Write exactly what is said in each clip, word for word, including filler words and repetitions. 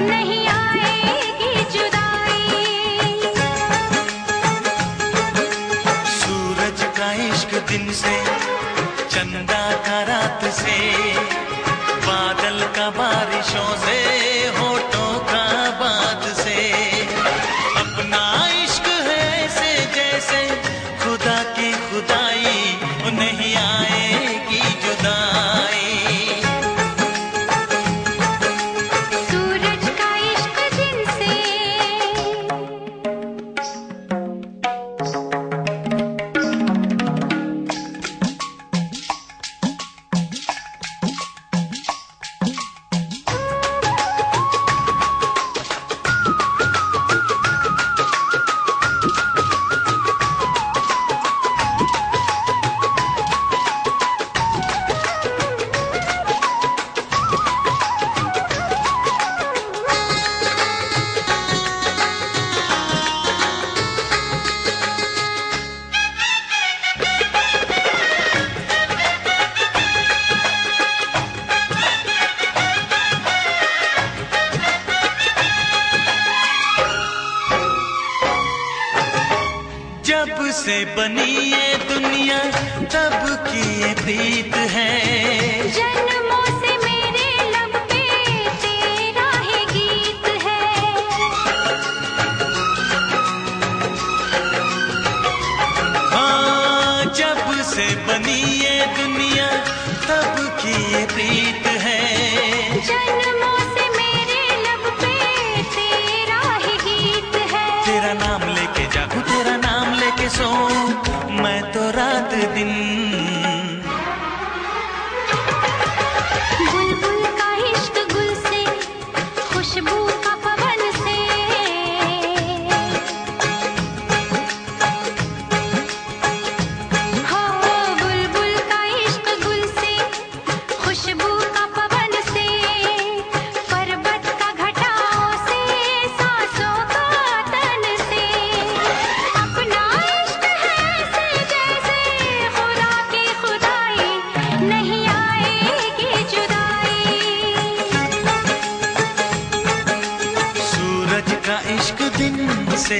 नहीं आएगी जुदाई। सूरज का इश्क दिन से, चंदा का रात से, बादल का बारिशों से, होठों का बात से। अपना इश्क है ऐसे जैसे खुदा की खुदाई, नहीं आएगी जुदाई। सूरज का इश्क दिन से। जब से बनी ये दुनिया तब की ये प्रीत है। जन्मों से मेरे लब पे तेरा ही गीत है। हाँ, जब से बनी ये दुनिया तब की ये प्रीत है। जन्मों से मेरे लब पे तेरा ही गीत है। तेरा नाम लेके जागूं, तेरा नाम लेके सोऊं, मैं तो रात दिन। बुलबुल का इश्क गुल से, खुशबू का पवन से। हो बुलबुल का इश्क गुल से, खुशबू का पवन से। पर्वत का घटाओं से, सांसों का तन से। अपना इश्क है ऐसे जैसे खुदा की खुदाई, नहीं आएगी जुदाई। सूरज का इश्क दिन से।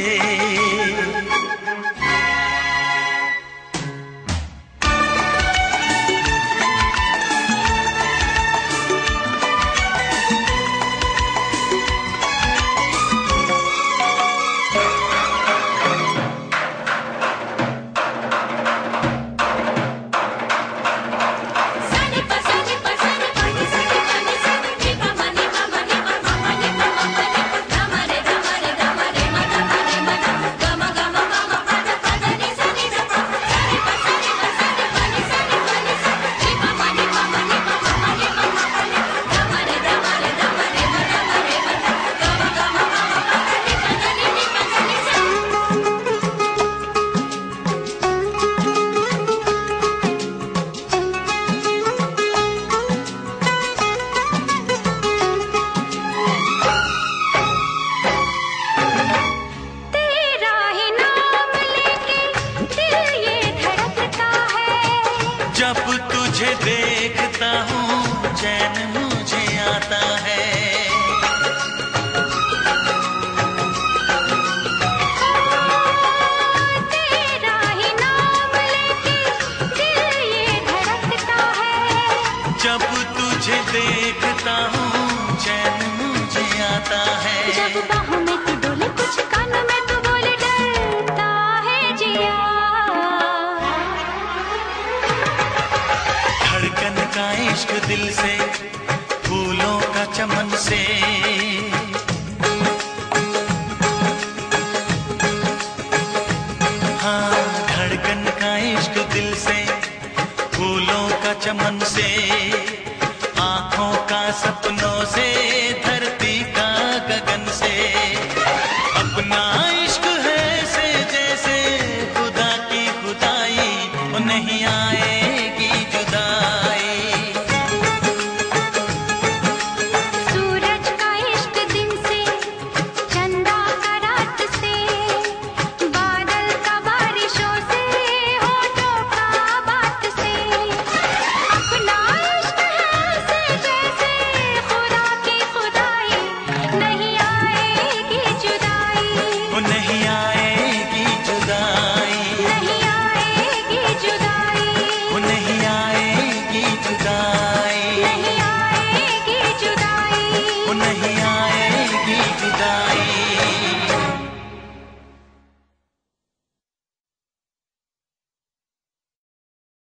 सनी प सनी प सनी प नि सनी प नि सनी नी प म नि प म नि प म म नि प म म नि प ग म रे ग म रे ग म रे म ग म रे म ग ग म ग म ग म प द प द नि सनी द प सनी प सनी प सनी प नि सनी प नि सनी नी प म नि प म नि प म म नि प म म नि प ग म रे ग म रे ग म रे म ग म रे म ग ग म ग म ग म प द नि प द नि नि प द नि सनी। तेरा ही नाम लेके दिल ये धड़कता है। जब तुझे देखता हूँ चैन मुझे आता है। तेरा ही नाम लेके दिल ये धड़कता है। जब तुझे देखता हूँ चैन मुझे आता है। जब बाहों में तू डोले, कुछ कानों में तू बोले, डरता है जिया। धड़कन का इश्क दिल से, फूलों का चमन से।